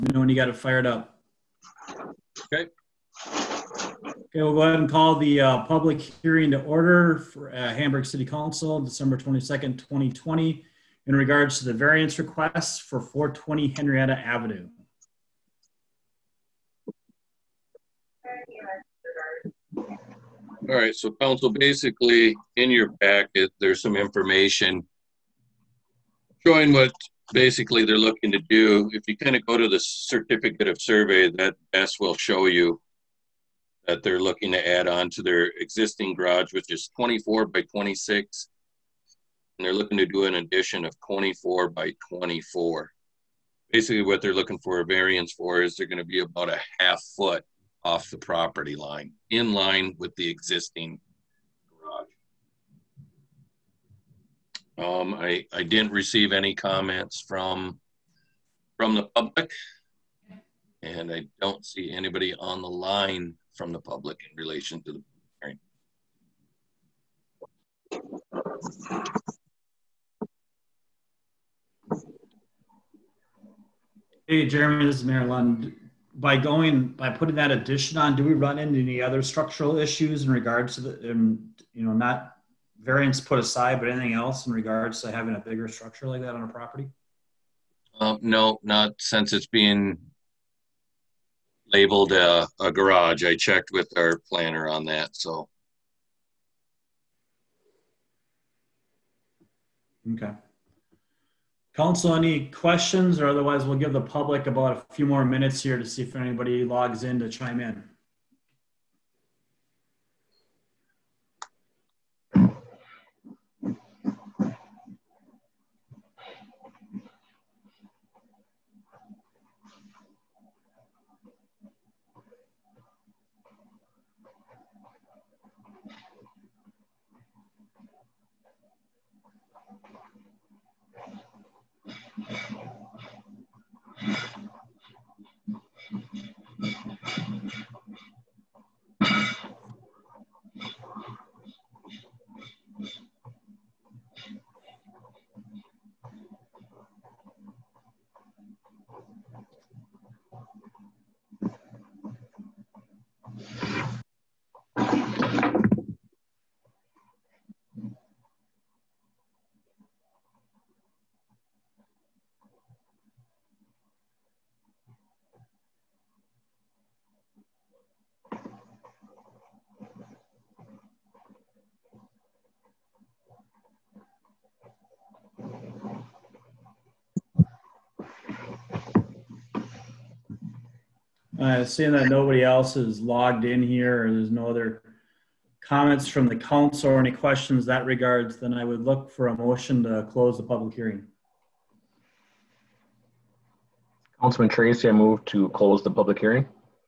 Let me know when you got it fired up. Okay. Okay, we'll go ahead and call the public hearing to order for Hamburg City Council, December 22nd, 2020, in regards to the variance request for 420 Henrietta Avenue. All right, so council, basically in your packet, there's some information showing what basically they're looking to do. If you kind of go to the certificate of survey, that best will show you that they're looking to add on to their existing garage, which is 24 by 26. And they're looking to do an addition of 24 by 24. Basically what they're looking for a variance for is they're going to be about a half foot off the property line, in line with the existing garage. I didn't receive any comments from the public, and I don't see anybody on the line from the public in relation to the hearing. Hey, Jeremy, this is Mayor Lund. By putting that addition on, do we run into any other structural issues in regards to the, not variance put aside, but anything else in regards to having a bigger structure like that on a property? No, not since it's being labeled a garage. I checked with our planner on that, so. Okay. Council, any questions, or otherwise we'll give the public about a few more minutes here to see if anybody logs in to chime in. Seeing that nobody else is logged in here, or there's no other comments from the council or any questions that regards, then I would look for a motion to close the public hearing. Councilman Tracy, I move to close the public hearing.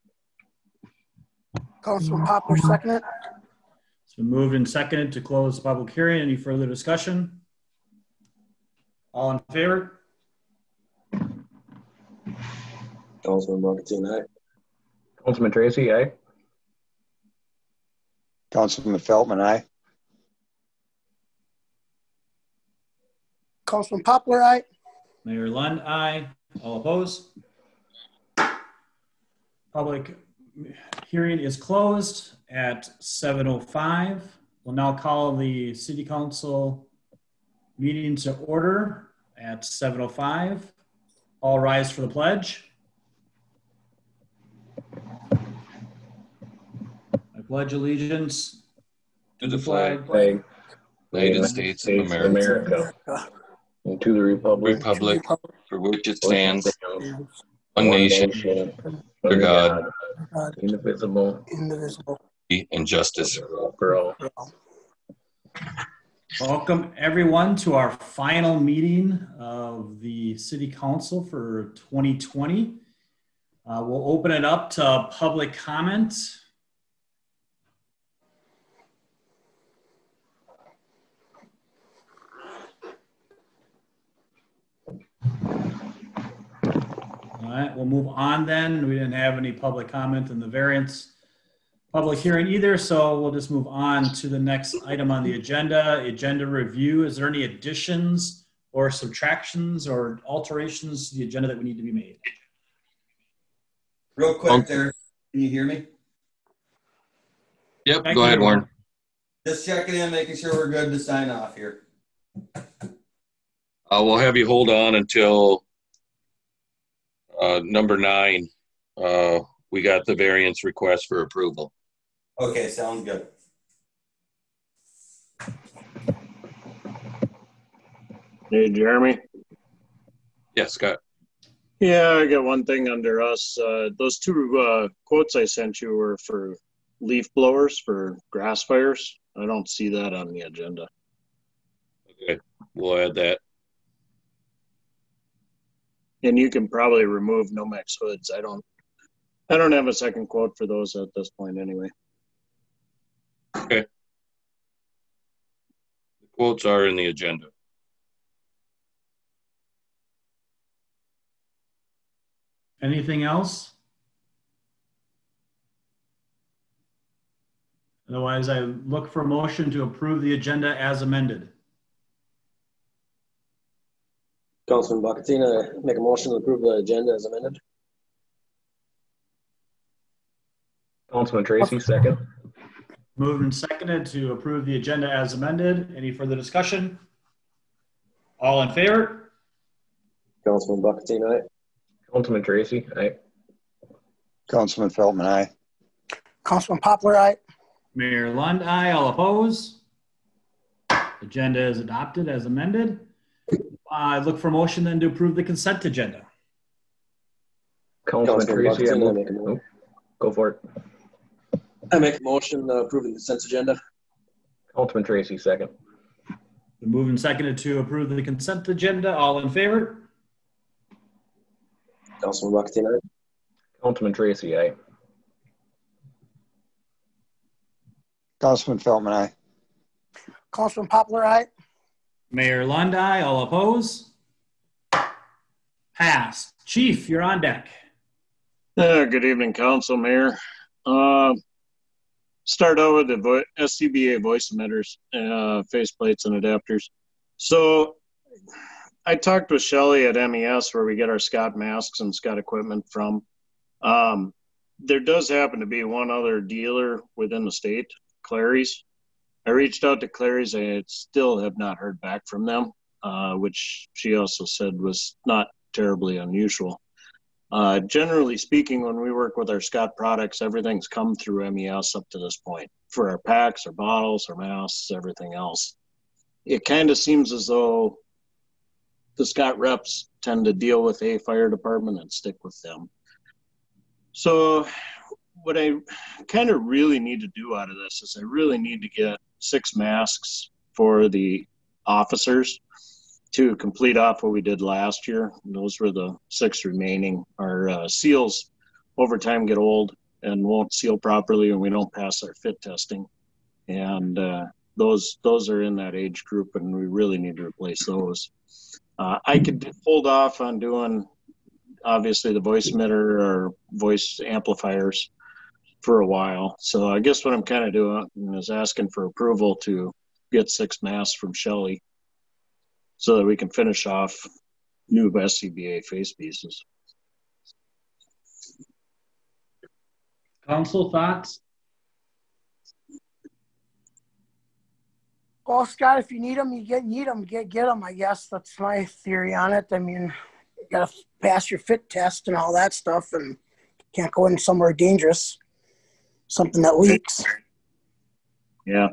Councilman Poplar, second it. It's been moved and seconded to close the public hearing. Any further discussion? All in favor? Councilman Martin, aye. Councilman Tracy, aye. Councilman Feltman, aye. Councilman Poplar, aye. Mayor Lund, aye. All opposed? Public hearing is closed at 7:05. We'll now call the City Council meeting to order at 7:05. All rise for the pledge. I pledge allegiance To the flag, United States of America, and to the republic for which it stands, one one nation, under God, indivisible, and justice for all. Welcome everyone to our final meeting of the City Council for 2020. We'll open it up to public comment. All right, we'll move on then. We didn't have any public comment in the variance public hearing either, so we'll just move on to the next item on the agenda review. Is there any additions or subtractions or alterations to the agenda that we need to be made? Real quick there, can you hear me? Yep, Thank go ahead, you. Warren. Just checking in, making sure we're good to sign off here. We'll have you hold on until number 9. We got the variance request for approval. Okay, sounds good. Hey, Jeremy. Yes, Scott. Yeah, I got one thing under us. Those 2 quotes I sent you were for leaf blowers for grass fires. I don't see that on the agenda. Okay, we'll add that. And you can probably remove Nomex hoods. I don't have a second quote for those at this point anyway. Okay. The quotes are in the agenda. Anything else? Otherwise, I look for a motion to approve the agenda as amended. Councilman Buccatina, make a motion to approve the agenda as amended. Councilman Tracy, second. Moved and seconded to approve the agenda as amended. Any further discussion? All in favor? Councilman Buccatina, aye. Councilman Tracy, aye. Councilman Feltman, aye. Councilman Poplar, aye. Mayor Lund, aye. All oppose? Agenda is adopted as amended. I look for a motion then to approve the consent agenda. Councilman Tracy, I Buccatina, move. make a motion. Go for it. I make a motion to approve the consent agenda. Councilman Tracy, second. Moved and seconded to approve the consent agenda. All in favor? Councilman Buccatina, aye. Councilman Tracy, aye. Councilman Feltman, aye. Councilman Poplar, aye. Mayor Lund, aye. All oppose? Passed. Chief, you're on deck. Good evening, Council, Mayor. Start out with the SCBA voice emitters, faceplates and adapters. So I talked with Shelly at MES where we get our Scott masks and Scott equipment from. There does happen to be one other dealer within the state, Clary's. I reached out to Clary's. I still have not heard back from them, which she also said was not terribly unusual. Generally speaking, when we work with our Scott products, everything's come through MES up to this point for our packs, our bottles, our masks, everything else. It kind of seems as though the Scott reps tend to deal with a fire department and stick with them. So what I kind of really need to do out of this is I really need to get 6 masks for the officers to complete off what we did last year. And those were the 6 remaining. Our seals over time get old and won't seal properly, and we don't pass our fit testing. And those are in that age group, and we really need to replace those. I could hold off on doing, obviously, the voice emitter or voice amplifiers for a while. So I guess what I'm kind of doing is asking for approval to get 6 masks from Shelly, so that we can finish off new SCBA face pieces. Council thoughts? Well, Scott, if you need them, need them. Get them. I guess that's my theory on it. I mean, you gotta pass your fit test and all that stuff, and can't go in somewhere dangerous, something that leaks. Yeah.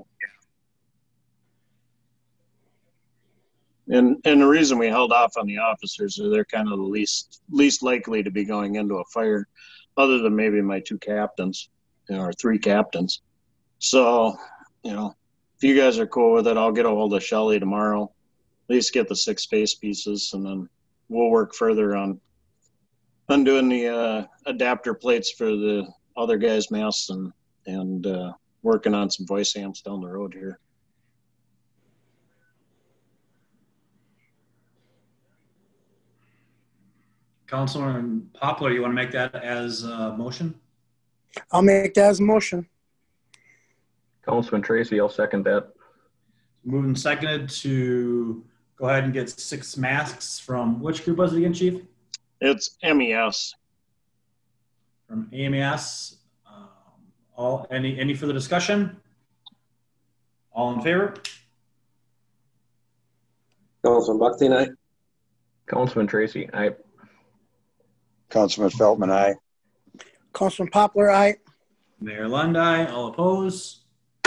And the reason we held off on the officers is they're kind of the least likely to be going into a fire, other than maybe my 2 captains, or 3 captains. So, if you guys are cool with it, I'll get a hold of Shelly tomorrow, at least get the 6 face pieces, and then we'll work further on doing the adapter plates for the other guys' masks and working on some voice amps down the road here. Councilor Poplar, you want to make that as a motion? I'll make that as a motion. Councilman Tracy, I'll second that. Moved and seconded to go ahead and get 6 masks from which group was it again, Chief? It's MES. from AMS. Any further discussion? All in favor? Councilman Buckton, aye. Councilman Tracy, aye. Councilman Feltman, aye. Councilman Poplar, aye. Mayor Lund, aye. All opposed?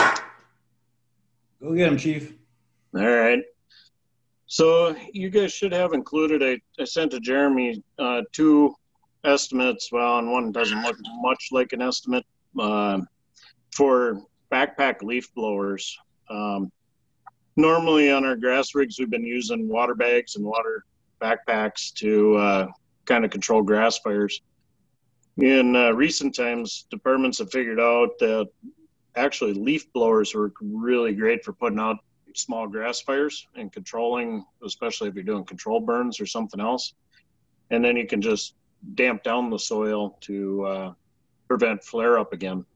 Go get him, chief. All right. So you guys should have included, I sent to Jeremy 2 estimates. Well, and one doesn't look much like an estimate for backpack leaf blowers. Normally on our grass rigs, we've been using water bags and water backpacks to kind of control grass fires. In recent times, departments have figured out that actually leaf blowers work really great for putting out small grass fires and controlling, especially if you're doing control burns or something else. And then you can just damp down the soil to prevent flare up again.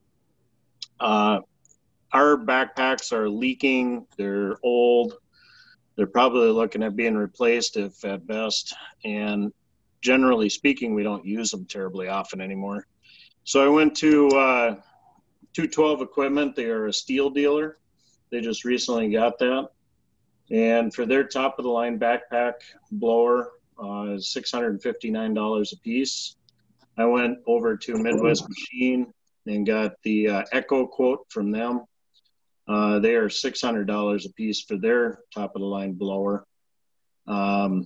Our backpacks are leaking. They're old. They're probably looking at being replaced, if at best. And generally speaking, we don't use them terribly often anymore. So I went to 212 Equipment. They are a steel dealer. They just recently got that. And for their top of the line backpack blower is $659 a piece. I went over to Midwest Machine and got the Echo quote from them. They are $600 a piece for their top of the line blower. I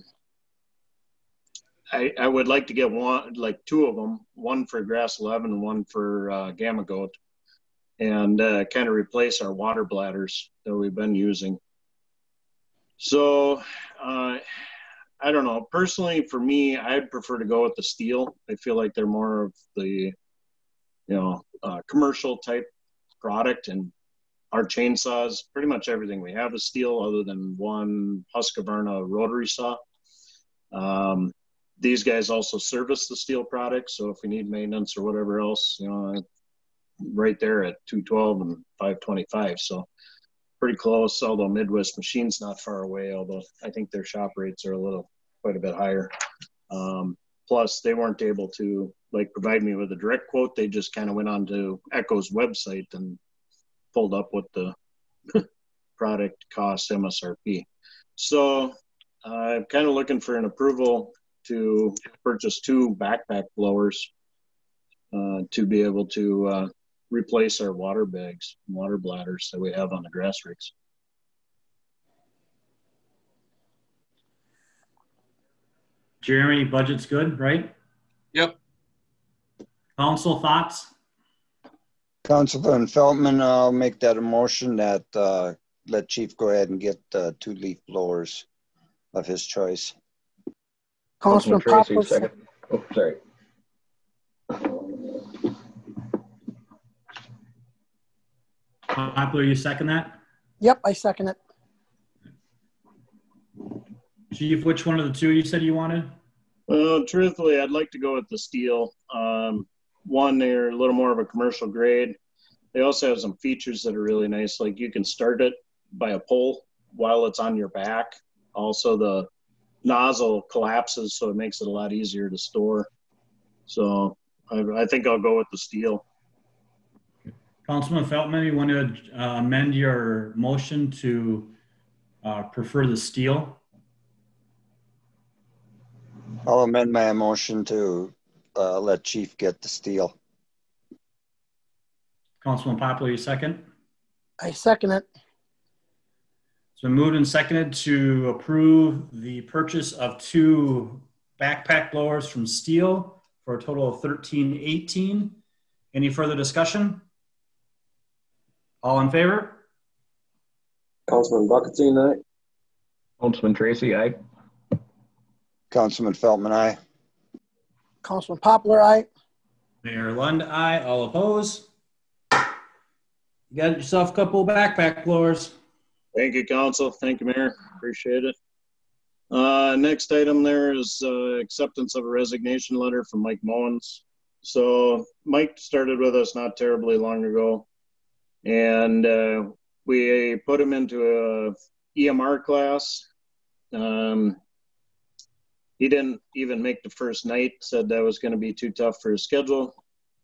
would like to get two of them, one for Grass 11 and one for Gamma Goat, and kind of replace our water bladders that we've been using. So I don't know. Personally, for me, I'd prefer to go with the steel. I feel like they're more of the, commercial type product, and our chainsaws, pretty much everything we have is steel other than one Husqvarna rotary saw. These guys also service the steel products, so if we need maintenance or whatever else, right there at 212 and 525. So pretty close, although Midwest Machine's not far away, although I think their shop rates are quite a bit higher. Plus, they weren't able to provide me with a direct quote. They just kind of went on to Echo's website and pulled up what the product costs MSRP. So I'm kind of looking for an approval to purchase 2 backpack blowers to be able to replace our water bags, water bladders that we have on the grass rigs. Jeremy, budget's good, right? Yep. Council thoughts? Councilman Feltman, I'll make that a motion that let Chief go ahead and get 2 leaf blowers of his choice. Councilman Tracy, Poplar, second. Oh, sorry. Poplar, you second that? Yep, I second it. Chief, which one of the 2 you said you wanted? Well, truthfully, I'd like to go with the steel. One, they're a little more of a commercial grade. They also have some features that are really nice. Like you can start it by a pull while it's on your back. Also, the nozzle collapses, so it makes it a lot easier to store. So I think I'll go with the steel. Councilman Feltman, you want to amend your motion to prefer the steel? I'll amend my motion to let Chief get the steel. Councilman Poplar, you second? I second it. It's been moved and seconded to approve the purchase of 2 backpack blowers from Steel for a total of $1,318. Any further discussion? All in favor? Councilman Buckton, aye. Councilman Tracy, aye. Councilman Feltman, aye. Councilman Poplar, aye. Mayor Lund, aye. All opposed? You got yourself a couple backpack blowers. Thank you, Council. Thank you, Mayor. Appreciate it. Next item there is acceptance of a resignation letter from Mike Mowens. So Mike started with us not terribly long ago, and we put him into a EMR class. He didn't even make the first night, said that was going to be too tough for his schedule.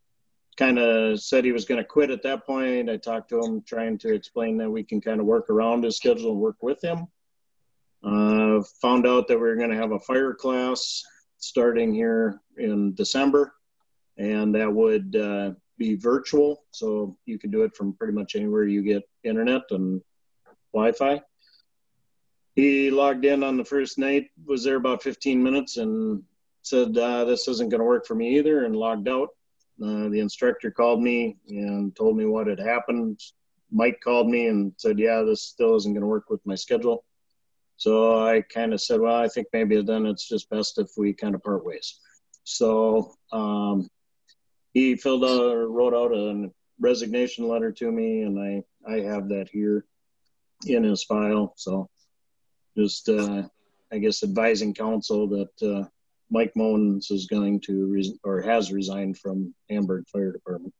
kind of said he was going to quit at that point. I talked to him trying to explain that we can kind of work around his schedule and work with him. Found out that we were going to have a fire class starting here in December, and that would be virtual. So you can do it from pretty much anywhere you get internet and Wi-Fi. He logged in on the first night, was there about 15 minutes and said, this isn't going to work for me either, and logged out. The instructor called me and told me what had happened. Mike called me and said, yeah, this still isn't going to work with my schedule. So I kind of said, well, I think maybe then it's just best if we kind of part ways. So he wrote out a resignation letter to me, and I have that here in his file. So just, I guess, advising council that Mike Moens is going to, has resigned from Hamburg Fire Department.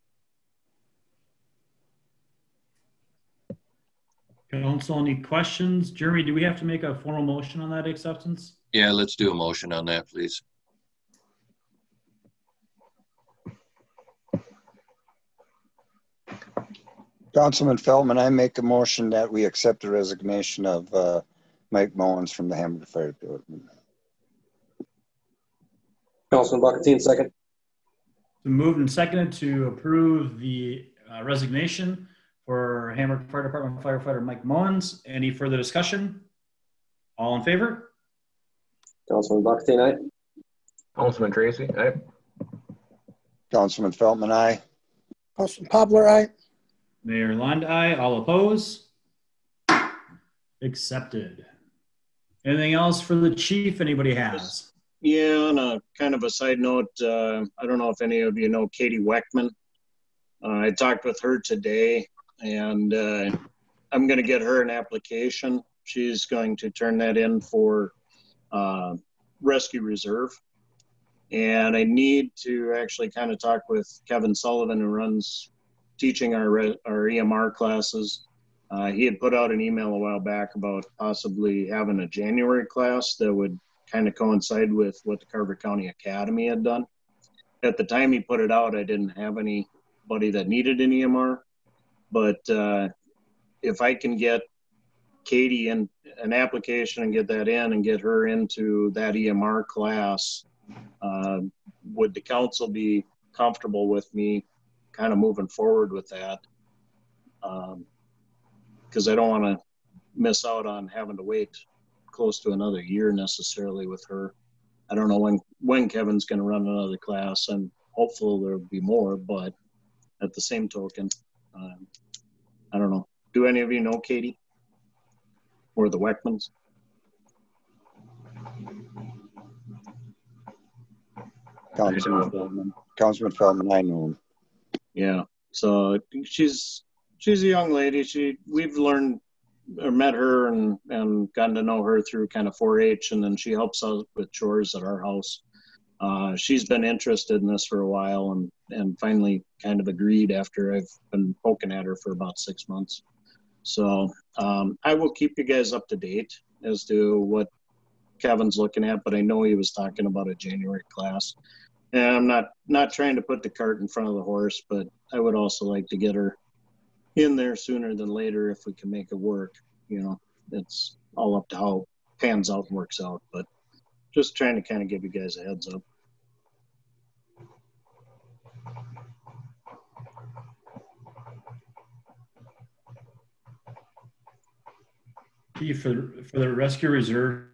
Council, any questions? Jeremy, do we have to make a formal motion on that acceptance? Yeah, let's do a motion on that, please. Councilman Feldman, I make a motion that we accept the resignation of Mike Moens from the Hamburg Fire Department. Councilman Bucatine, second. Moved and seconded to approve the resignation for Hamburg Fire Department firefighter Mike Moens. Any further discussion? All in favor? Councilman Bucatine, aye. Councilman Tracy, aye. Councilman Feldman, aye. Councilman Poplar, aye. Mayor Lund, aye. All oppose? Accepted. Anything else for the chief anybody has? Yeah, on a kind of a side note, I don't know if any of you know Katie Weckman. I talked with her today, and I'm going to get her an application. She's going to turn that in for Rescue Reserve. And I need to actually kind of talk with Kevin Sullivan, who runs teaching our EMR classes. He had put out an email a while back about possibly having a January class that would kind of coincide with what the Carver County Academy had done. At the time he put it out, I didn't have anybody that needed an EMR, but if I can get Katie in an application and get that in and get her into that EMR class, would the council be comfortable with me kind of moving forward with that? Because I don't want to miss out on having to wait close to another year necessarily with her. I don't know when Kevin's going to run another class, and hopefully there'll be more, but at the same token, I don't know. Do any of you know Katie or the Weckmans? Councilman Feldman, I know him. Yeah. So she's a young lady. We've learned or met her and gotten to know her through kind of 4-H, and then she helps out with chores at our house. She's been interested in this for a while and finally kind of agreed after I've been poking at her for about 6 months. So I will keep you guys up to date as to what Kevin's looking at, but I know he was talking about a January class. And I'm not trying to put the cart in front of the horse, but I would also like to get her in there sooner than later if we can make it work. You know, it's all up to how it pans out and works out, but just trying to kind of give you guys a heads up. For the Rescue Reserve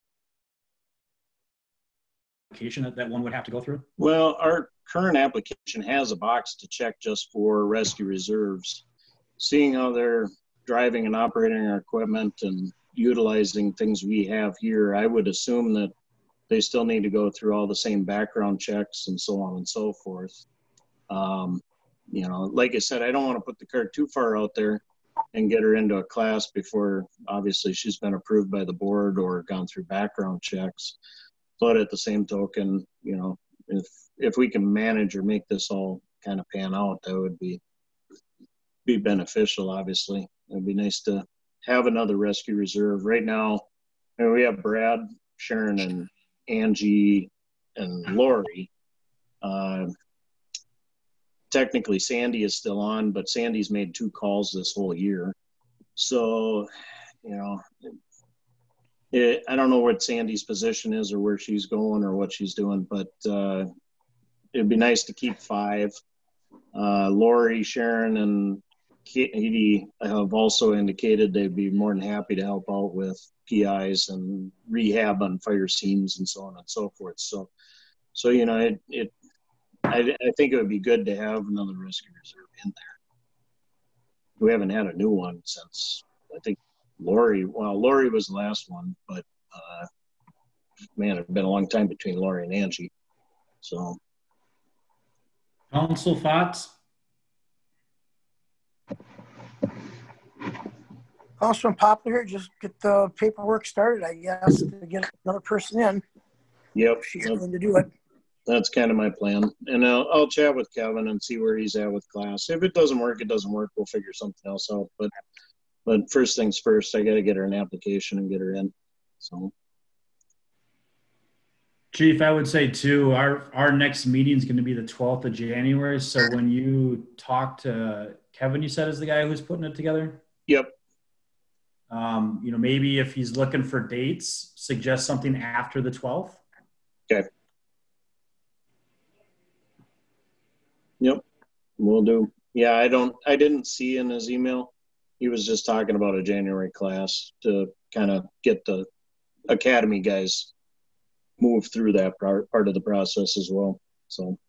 application that one would have to go through? Well, our current application has a box to check just for Rescue Reserves. Seeing how they're driving and operating our equipment and utilizing things we have here, I would assume that they still need to go through all the same background checks and so on and so forth. You know, like I said, I don't want to put the cart too far out there and get her into a class before obviously she's been approved by the board or gone through background checks. But at the same token, you know, if we can manage or make this all kind of pan out, that would be beneficial, obviously. It'd be nice to have another Rescue Reserve. Right now, we have Brad, Sharon, and Angie, and Lori. technically Sandy is still on, but Sandy's made 2 calls this whole year. So, you know, I don't know what Sandy's position is or where she's going or what she's doing, but it'd be nice to keep 5. Lori, Sharon, and Katie have also indicated they'd be more than happy to help out with PIs and rehab on fire scenes and so on and so forth. So you know, I think it would be good to have another rescue reserve in there. We haven't had a new one since, I think, Lori was the last one, but man, it's been a long time between Lori and Angie. So, Council thoughts? Councilman Poplar, just get the paperwork started, I guess, to get another person in. yep, She's willing to do it. that's kind of my plan. And I'll chat with Kevin and see where he's at with class. If it doesn't work, it doesn't work. We'll figure something else out. But first things first, I got to get her an application and get her in. So. Chief, I would say too, our next meeting is going to be the 12th of January. So when you talk to Kevin, you said is the guy who's putting it together? Yep. You know, maybe if he's looking for dates, suggest something after the 12th. Okay. Yep. Will do. Yeah, I didn't see in his email. He was just talking about a January class to kind of get the academy guys move through that part of the process as well. So.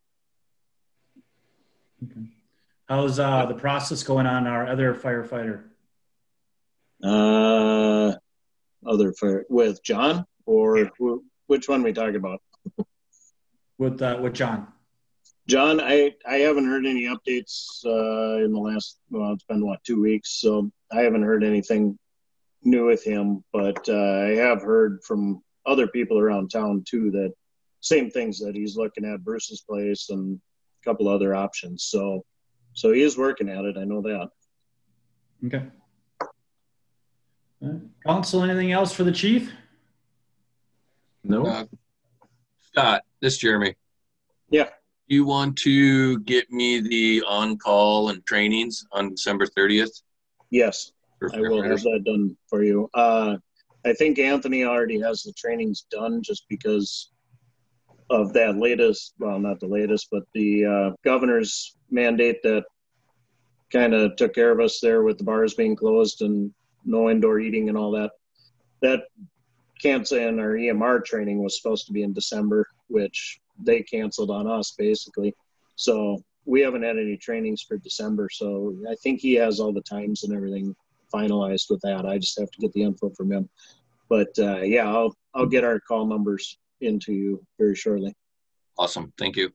Okay. How's the process going on our other firefighter? With John or which one we talking about? With John. John, I haven't heard any updates in the last, well, it's been 2 weeks, so I haven't heard anything new with him, but I have heard from other people around town too that same things, that he's looking at Bruce's place and a couple other options. So he is working at it. I know that. Okay. Council, anything else for the chief? No. Scott, this is Jeremy. Yeah. You want to get me the on-call and trainings on December 30th? Yes, For I will have that done for you. I think Anthony already has the trainings done just because of that latest, well, not the latest, but the governor's mandate that kind of took care of us there with the bars being closed and no indoor eating and all that. That cancel, and our EMR training was supposed to be in December, which they canceled on us basically. So we haven't had any trainings for December. So I think he has all the times and everything finalized with that. I just have to get the info from him. But yeah, I'll get our call numbers into you very shortly. Awesome. Thank you.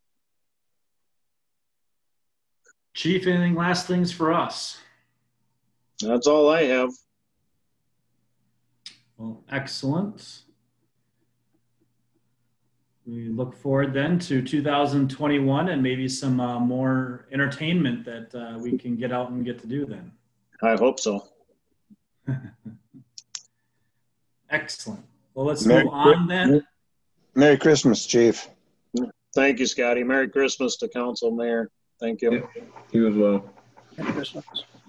Chief, anything last things for us? That's all I have. Well, excellent. We look forward then to 2021 and maybe some more entertainment that we can get out and get to do then. I hope so. Excellent. Well, let's move on then. Merry Christmas, Chief. Thank you, Scotty. Merry Christmas to Council, Mayor. Thank you. Yep. You as well. Merry Christmas.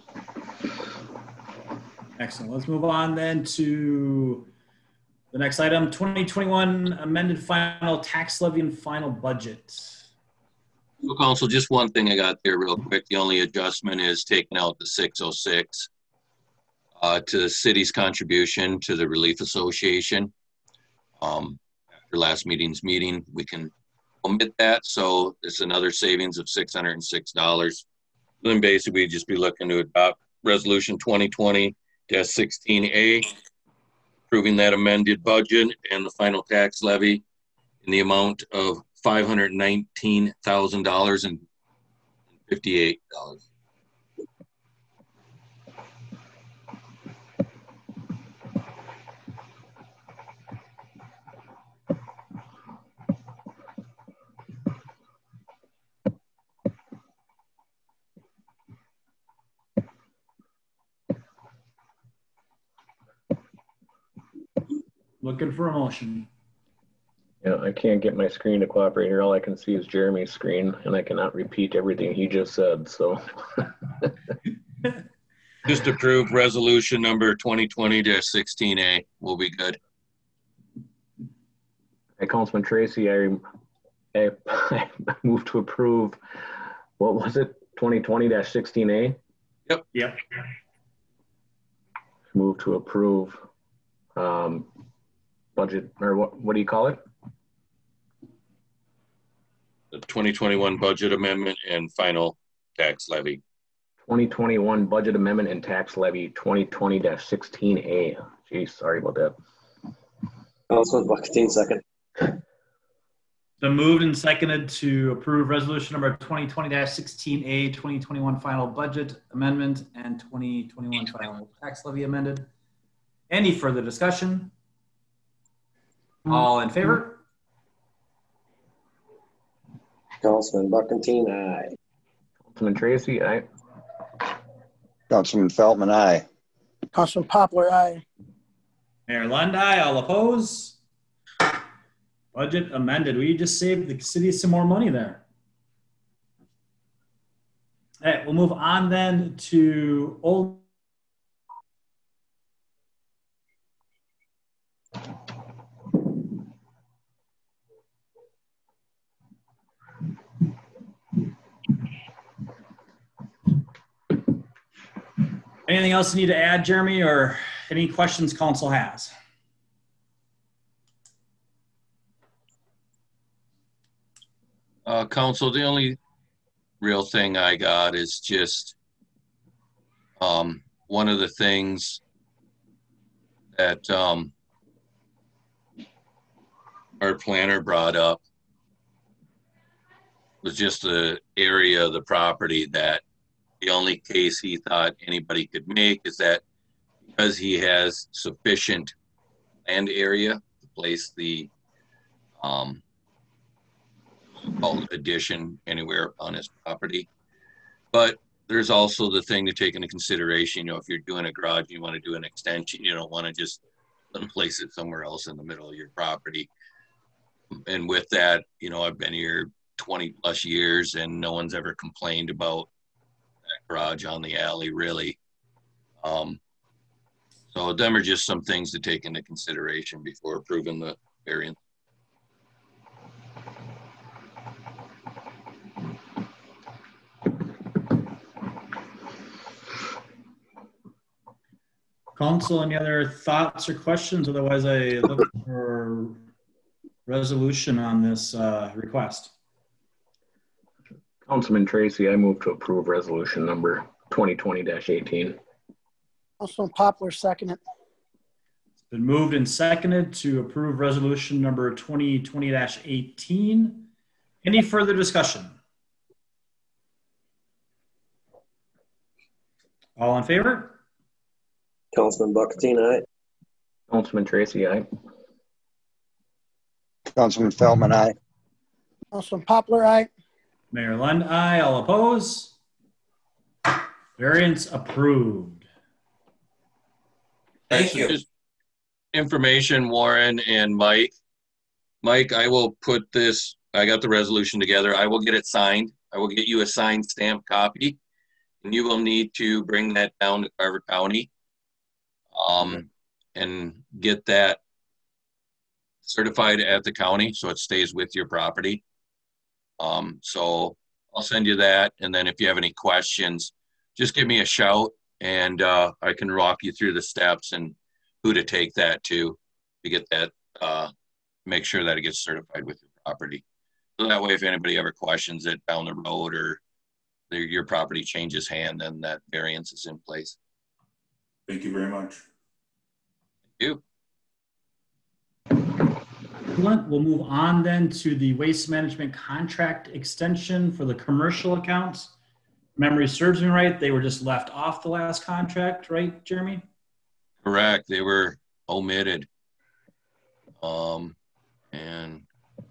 Excellent. Let's move on then to the next item, 2021 amended final tax levy and final budget. So, Council, just one thing I got there real quick. The only adjustment is taking out the 606 to the city's contribution to the Relief Association. After last meeting's meeting, we can omit that. So it's another savings of $606. Then basically just be looking to adopt resolution 2020-16A, approving that amended budget and the final tax levy in the amount of $519,058. Looking for a motion. Yeah, I can't get my screen to cooperate here. All I can see is Jeremy's screen, and I cannot repeat everything he just said. So, Just approve resolution number 2020-16A. We'll be good. hey, Councilman Tracy, I move to approve. What was it? 2020-16A. Yep. Move to approve budget, or what do you call it? The 2021 budget amendment and final tax levy. 2021 budget amendment and tax levy 2020-16A. Geez, sorry about that. Councilman Buckatine, second. Been moved and seconded to approve resolution number 2020-16A, 2021 final budget amendment and 2021 final tax levy amended. Any further discussion? All in favor? Councilman Buckatine, aye. Councilman Tracy, aye. Councilman Feltman, aye. Councilman Poplar, aye. Mayor Lund, aye. All oppose? Budget amended. We just saved the city some more money there. All right, we'll move on then to old. Anything else you need to add, Jeremy, or any questions council has? Council, the only real thing I got is just one of the things that our planner brought up was just the area of the property that the only case he thought anybody could make is that because he has sufficient land area to place the addition anywhere on his property. But there's also the thing to take into consideration, you know, if you're doing a garage, you want to do an extension, you don't want to just place it somewhere else in the middle of your property. And with that, you know, I've been here 20 plus years and no one's ever complained about that garage on the alley, really. So them are just some things to take into consideration before approving the variance. Council, any other thoughts or questions? Otherwise, I look for resolution on this request. Councilman Tracy, I move to approve resolution number 2020-18. Councilman Poplar, second it. It's been moved and seconded to approve resolution number 2020-18. Any further discussion? All in favor? Councilman Buckatine, aye. Councilman Tracy, aye. Councilman Feltman, aye. Councilman Poplar, aye. Mayor Lund, aye. All oppose? Variance approved. Thank you. Just information, Warren and Mike. Mike, I will put this, I got the resolution together. I will get it signed. I will get you a signed stamped copy. And you will need to bring that down to Carver County and get that certified at the county so it stays with your property. So I'll send you that. And then if you have any questions, just give me a shout and I can walk you through the steps and who to take that to get that, make sure that it gets certified with your property. So that way, if anybody ever questions it down the road or your property changes hand, then that variance is in place. Thank you very much. Thank you. We'll move on then to the waste management contract extension for the commercial accounts. Memory serves me right, they were just left off the last contract, right, Jeremy? Correct. They were omitted. And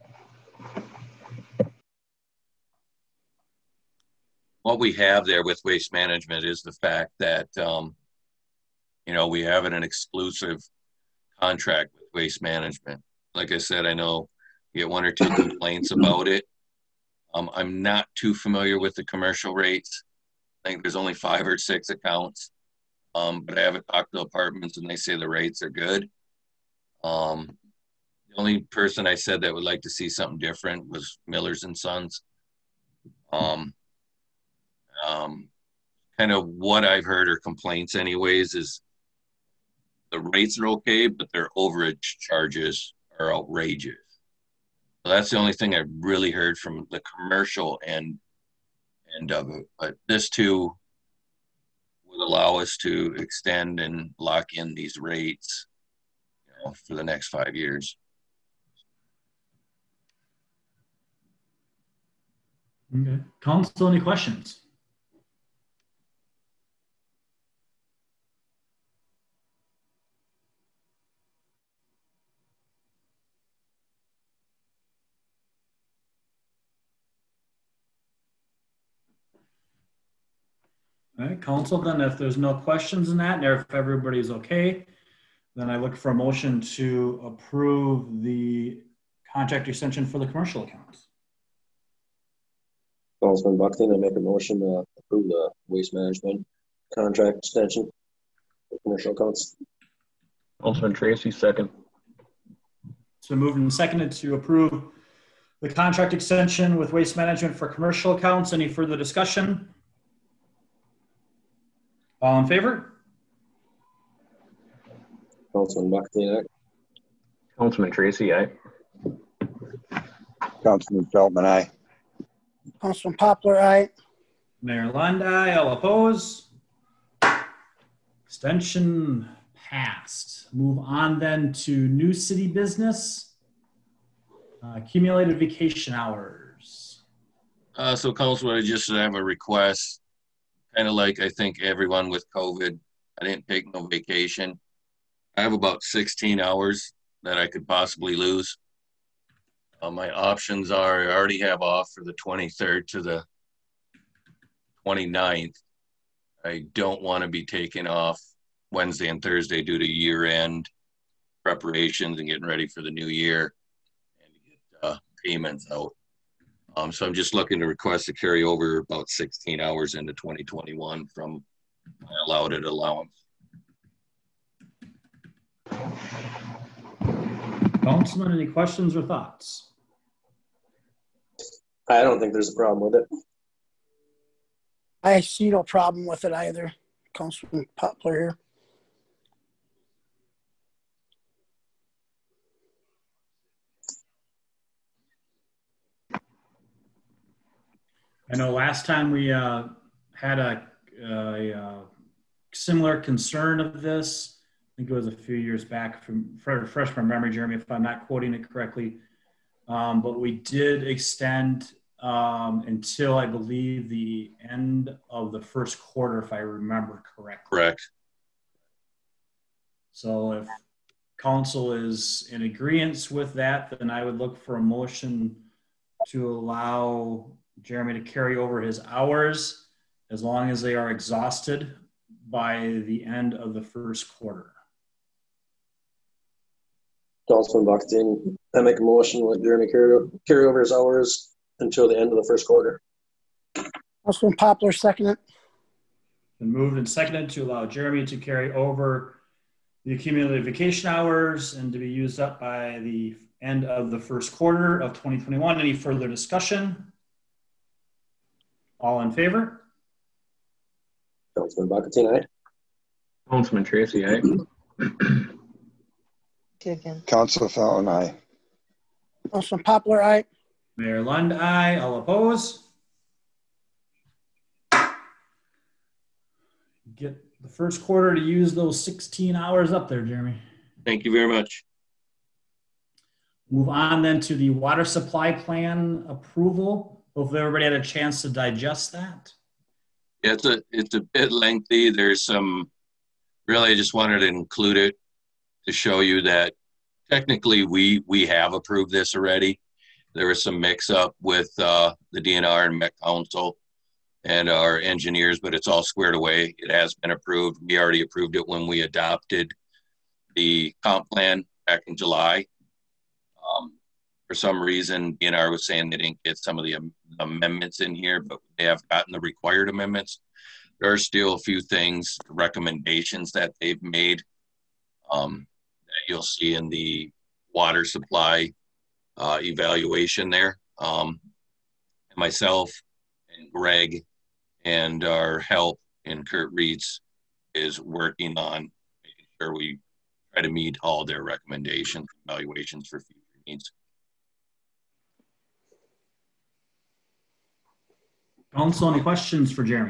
what we have there with waste management is the fact that, you know, we have an exclusive contract with waste management. Like I said, I know get one or two complaints about it. I'm not too familiar with the commercial rates. I think there's only 5 or 6 accounts. But I haven't talked to apartments and they say the rates are good. The only person I said that would like to see something different was Millers and Sons. Kind of what I've heard or complaints anyways is the rates are okay, but their overage charges are outrageous. So that's the only thing I've really heard from the commercial end of it. But this too would allow us to extend and lock in these rates, for the next 5 years. Okay. Council, any questions? All right, council, then if there's no questions in that, and if everybody's okay, then I look for a motion to approve the contract extension for the commercial accounts. Councilman Buckton, I make a motion to approve the waste management contract extension for commercial accounts. Councilman Tracy, second. So moved and seconded to approve the contract extension with waste management for commercial accounts. Any further discussion? All in favor? Councilman Buckton, aye. Councilman Tracy, aye. Councilman Feltman, aye. Councilman Poplar, aye. Mayor Lund, aye. All opposed? Extension passed. Move on then to new city business. Accumulated vacation hours. So council, I just have a request, kind of like I think everyone with COVID. I didn't take no vacation. I have about 16 hours that I could possibly lose. My options are, I already have off for the 23rd to the 29th. I don't want to be taking off Wednesday and Thursday due to year-end preparations and getting ready for the new year and to get payments out. So I'm just looking to request to carry over about 16 hours into 2021 from my allowed allowance. Councilman, any questions or thoughts? I don't think there's a problem with it. I see no problem with it either. Councilman Poplar here. I know last time we had a similar concern of this. I think it was a few years back, fresh from memory, Jeremy, if I'm not quoting it correctly. But we did extend until I believe the end of the first quarter, if I remember correctly. Correct. So if council is in agreement with that, then I would look for a motion to allow Jeremy to carry over his hours as long as they are exhausted by the end of the first quarter. Councilman Buckton, I make a motion to let Jeremy carry over his hours until the end of the first quarter. Councilman Poplar, second it. Been moved and seconded to allow Jeremy to carry over the accumulated vacation hours and to be used up by the end of the first quarter of 2021. Any further discussion? All in favor? Councilman Buckton, aye. Councilman Tracy, aye. Council Felton, aye. Councilman Poplar, aye. Mayor Lund, aye. All opposed? Get the first quarter to use those 16 hours up there, Jeremy. Thank you very much. Move on then to the water supply plan approval. Hopefully everybody had a chance to digest that. Yeah, it's a bit lengthy. There's some, really I just wanted to include it to show you that technically we have approved this already. There was some mix up with the DNR and Met Council and our engineers, but it's all squared away. It has been approved. We already approved it when we adopted the comp plan back in July. For some reason, DNR was saying they didn't get some of the amendments in here, but they have gotten the required amendments. There are still a few things, recommendations that they've made that you'll see in the water supply evaluation there. Myself and Greg and our help in Kurt Reeds is working on making sure we try to meet all their recommendations, evaluations for future needs. Council, any questions for Jeremy?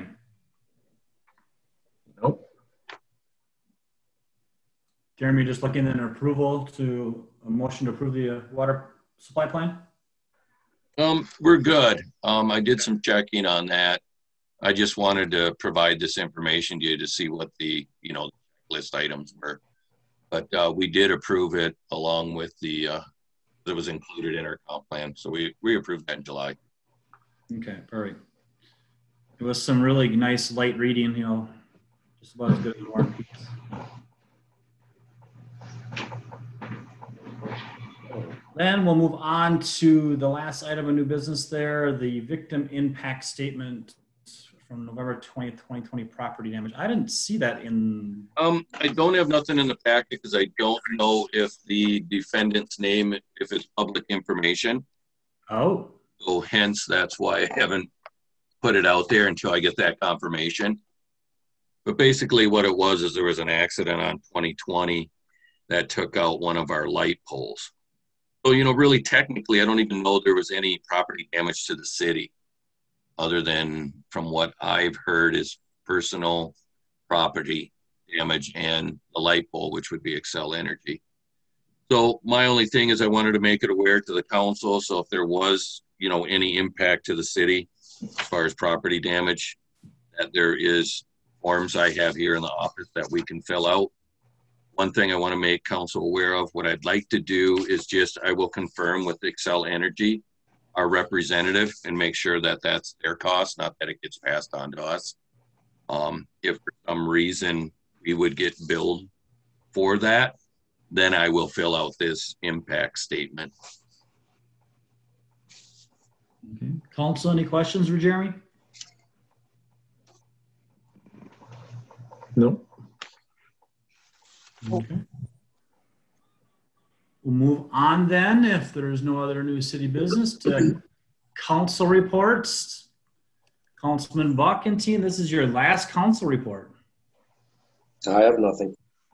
Nope. Jeremy, just looking at an approval to a motion to approve the water supply plan? We're good. I did some checking on that. I just wanted to provide this information to you to see what the, list items were. But we did approve it along with the, that was included in our comp plan. So we approved that in July. Okay, perfect. It was some really nice light reading, just about as good as War and Peace. Then we'll move on to the last item of new business there, the victim impact statement from November 20th, 2020 property damage. I didn't see that in... I don't have nothing in the packet because I don't know if the defendant's name, if it's public information. Oh. So hence, that's why I haven't put it out there until I get that confirmation. But basically what it was is there was an accident on 2020 that took out one of our light poles. So, really technically, I don't even know there was any property damage to the city other than from what I've heard is personal property damage and the light pole, which would be Xcel Energy. So my only thing is I wanted to make it aware to the council. So if there was, any impact to the city as far as property damage, that there is forms I have here in the office that we can fill out. One thing I want to make council aware of, what I'd like to do is I will confirm with Xcel Energy, our representative, and make sure that that's their cost, not that it gets passed on to us. If for some reason we would get billed for that, then I will fill out this impact statement. Okay. Council, any questions for Jeremy? Nope. Okay. We'll move on then, if there's no other new city business, to council reports. Councilman Buck and team, this is your last council report. I have nothing.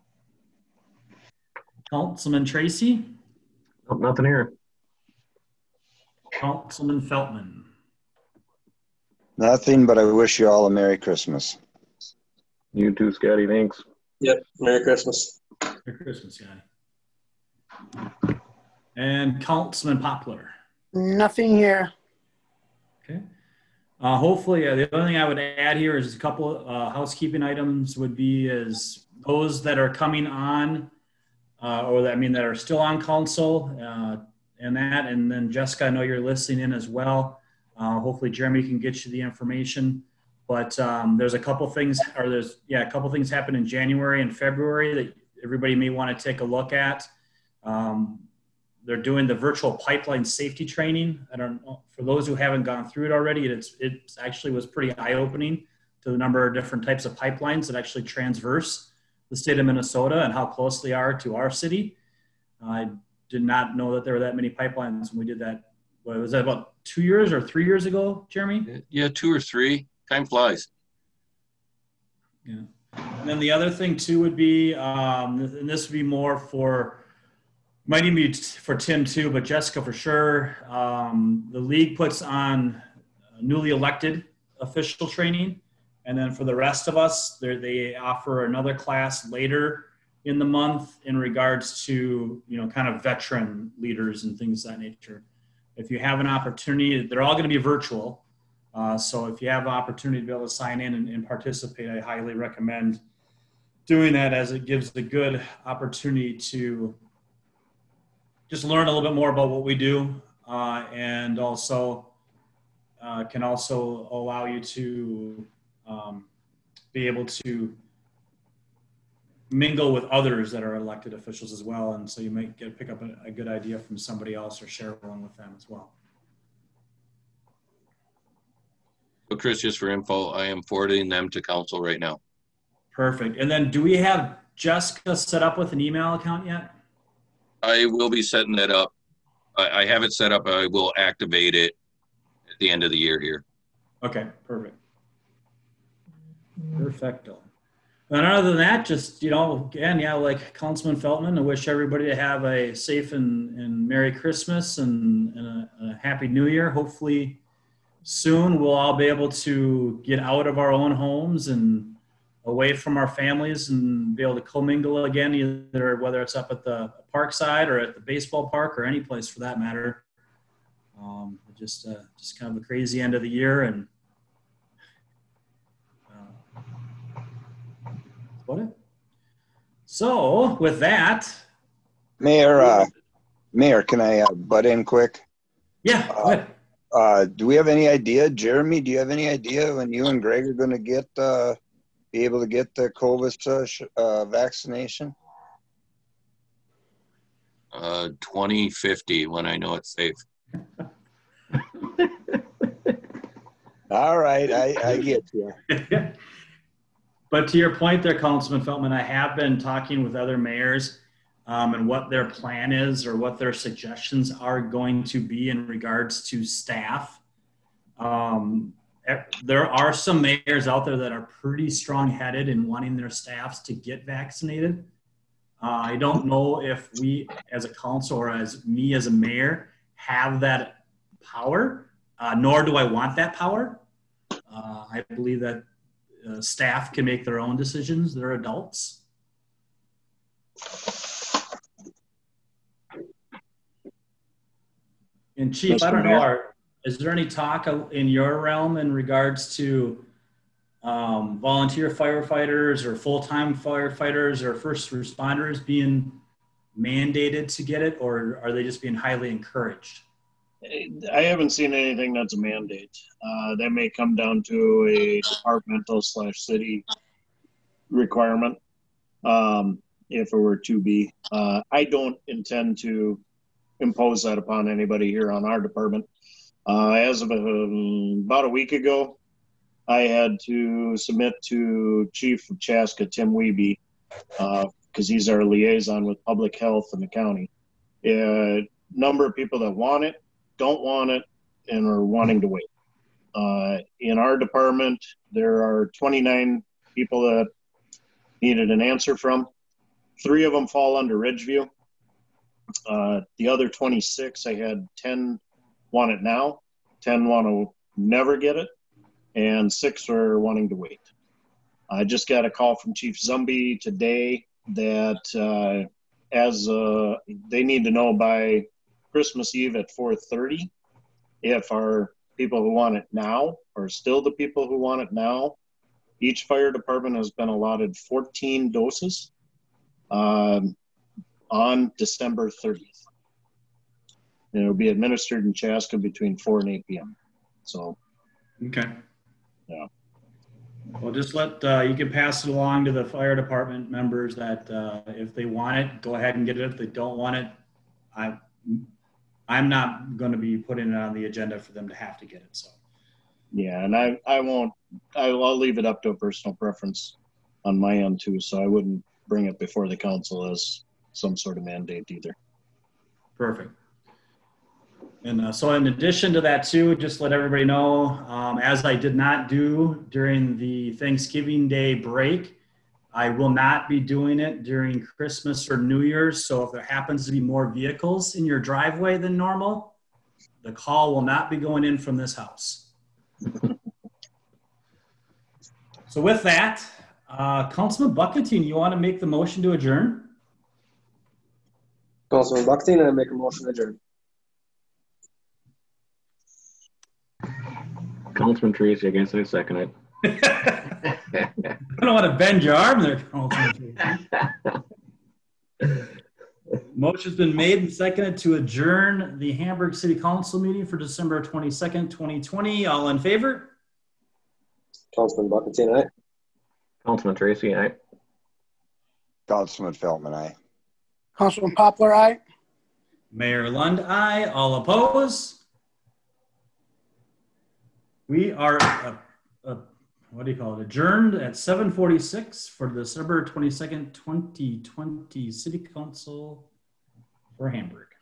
Councilman Tracy. Nope, nothing here. Councilman Feltman. Nothing, but I wish you all a Merry Christmas. You too, Scotty. Thanks. Yep. Merry Christmas. Merry Christmas, guy. And Councilman Poplar. Nothing here. Okay. Hopefully, the only thing I would add here is a couple housekeeping items would be as those that are coming on that are still on council and then Jessica, I know you're listening in as well. Hopefully Jeremy can get you the information, but there's a couple things happen in January and February that everybody may want to take a look at. They're doing the virtual pipeline safety training. I don't know, for those who haven't gone through it already, it actually was pretty eye-opening to the number of different types of pipelines that actually transverse the state of Minnesota and how close they are to our city. I did not know that there were that many pipelines when we did that. Was that about 2 years or 3 years ago, Jeremy? Yeah, 2 or 3. Time flies. Yeah. And then the other thing too would be, and this would be more for, might even be for Tim too, but Jessica for sure. The league puts on newly elected official training. And then for the rest of us, they offer another class later in the month in regards to, kind of veteran leaders and things of that nature. If you have an opportunity, they're all going to be virtual. So if you have an opportunity to be able to sign in and participate, I highly recommend doing that, as it gives a good opportunity to just learn a little bit more about what we do, and also can also allow you to be able to mingle with others that are elected officials as well. And so you might pick up a good idea from somebody else or share one with them as well. So Chris, just for info, I am forwarding them to council right now. Perfect. And then do we have Jessica set up with an email account yet? I will be setting that up. I have it set up. I will activate it at the end of the year here. Okay, perfect. Perfecto. And other than that, just, again, yeah, like Councilman Feltman, I wish everybody to have a safe and Merry Christmas and a Happy New Year. Hopefully soon we'll all be able to get out of our own homes and away from our families and be able to commingle again, either whether it's up at the park side or at the baseball park or any place for that matter. Just kind of a crazy end of the year, and so with that, Mayor, can I butt in quick? Yeah, go ahead. Do we have any idea, Jeremy, do you have any idea when you and Greg are going to be able to get the COVID vaccination? 2050 when I know it's safe. All right, I get you. But to your point there, Councilman Feltman, I have been talking with other mayors and what their plan is or what their suggestions are going to be in regards to staff. There are some mayors out there that are pretty strong-headed in wanting their staffs to get vaccinated. I don't know if we as a council or as me as a mayor have that power, nor do I want that power. I believe that staff can make their own decisions. They're adults. And Chief, I don't know, is there any talk in your realm in regards to volunteer firefighters or full-time firefighters or first responders being mandated to get it, or are they just being highly encouraged? I haven't seen anything that's a mandate. That may come down to a departmental/city requirement if it were to be. I don't intend to impose that upon anybody here on our department. As of about a week ago, I had to submit to Chief of Chaska, Tim Wiebe, because he's our liaison with public health in the county. Number of people that want it, don't want it, and are wanting to wait. In our department, there are 29 people that needed an answer from. 3 of them fall under Ridgeview. The other 26, I had 10 want it now, 10 want to never get it, and 6 are wanting to wait. I just got a call from Chief Zumbi today that they need to know by Christmas Eve at 4:30 if our people who want it now are still the people who want it now. Each fire department has been allotted 14 doses on December 30th. And it'll be administered in Chaska between 4 and 8 p.m. So, okay. Yeah. Well, just you can pass it along to the fire department members that if they want it, go ahead and get it. If they don't want it, I'm not going to be putting it on the agenda for them to have to get it. So. Yeah, and I'll leave it up to a personal preference on my end too. So I wouldn't bring it before the council as some sort of mandate either. Perfect. And so in addition to that too, just let everybody know, as I did not do during the Thanksgiving Day break, I will not be doing it during Christmas or New Year's. So if there happens to be more vehicles in your driveway than normal, the call will not be going in from this house. So with that, Councilman Bucketine, you want to make the motion to adjourn? Councilman Bucketine, I make a motion to adjourn. Councilman Tracy, I guess I second it. I don't want to bend your arm there, Councilman Tracy. Motion's been made and seconded to adjourn the Hamburg City Council meeting for December 22nd, 2020. All in favor? Councilman Bucketine, aye. Councilman Tracy, aye. Councilman Feldman, aye. Councilman Poplar, aye. Mayor Lund, aye. All opposed? We are, what do you call it, adjourned at 7:46 for December 22nd, 2020 City Council for Hamburg.